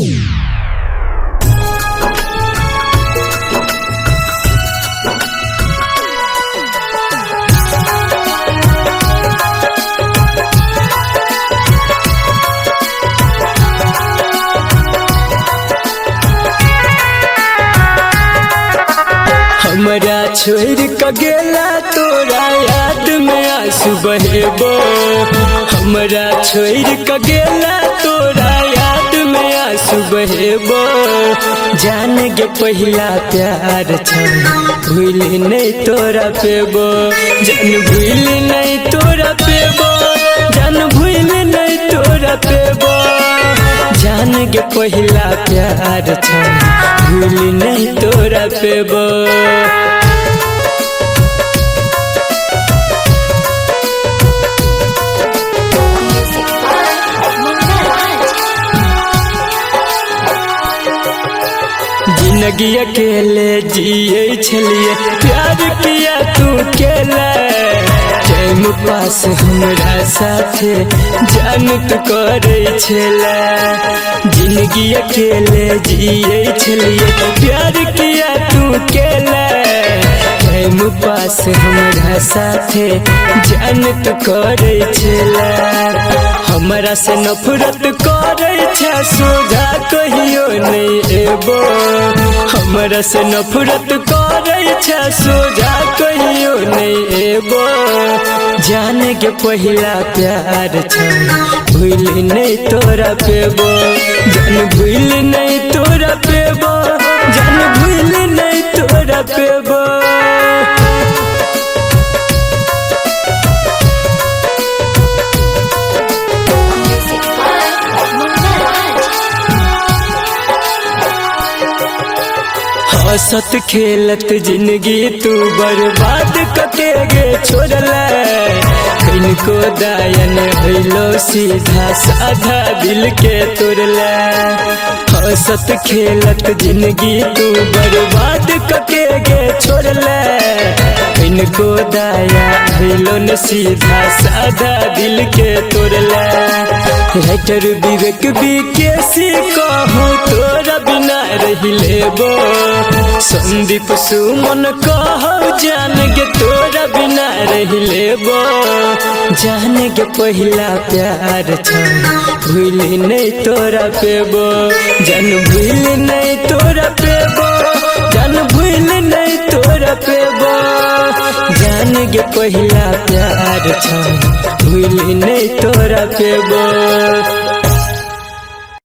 हमरा छोड़ के गेला तोरा याद में आंसू बहेबो। हमरा छोड़ के गेला तोरा याद में आंसू बहेबो। जान गे पहिला प्यार छन भूल नहीं तोरा पेबो। जान भूल नहीं तोरा पेबो। जान भूल नहीं तोरा पेबो। जान गे पहिला प्यार छन भूल नहीं तोरा पेबो। जिंदगी अकेले जिए छलिए प्यार किया तू केला। टाइम पास हमरा साथे जान तू करे छला। जिंदगी अकेले जिए छलिए प्यार किया तू केला। टाइम पास हमरा साथे जान तू करे छला। हमरा से नफरत करे छा सोझा कहियो नहीं एबो। हमरा से नफरत करे छा सोझा कहियो नहीं एबो। जान के पहिला प्यार छन भूल नहीं तोरा पेबो। जान भूल नहीं तोरा पेबो। जान भूल नहीं तोरा पेबो। हंसत खेलत जिंदगी तू बर्बाद कके गे छोड़ला। इनको दायन भइलो सीधा साधा दिल के तोड़ला। हंसत खेलत जिंदगी तू बर्बाद कके गे छोड़ला। इनको दाया भइलो न सीधा साधा दिल के तोड़ला। राइटर विवेक विकेसी कहूँ तोरा बिना रही लेबो। संदीप सुमन कहूँ जान गे तोरा बिना रही लेबो। जान गे पहिला प्यार छन भूल नहीं तोरा पेबो। जान भूल नहीं तोरा पेबो। जान भूल नहीं तोरा पेबो। जान गे पहिला प्यार छन भूल नहीं तोरा पेबो।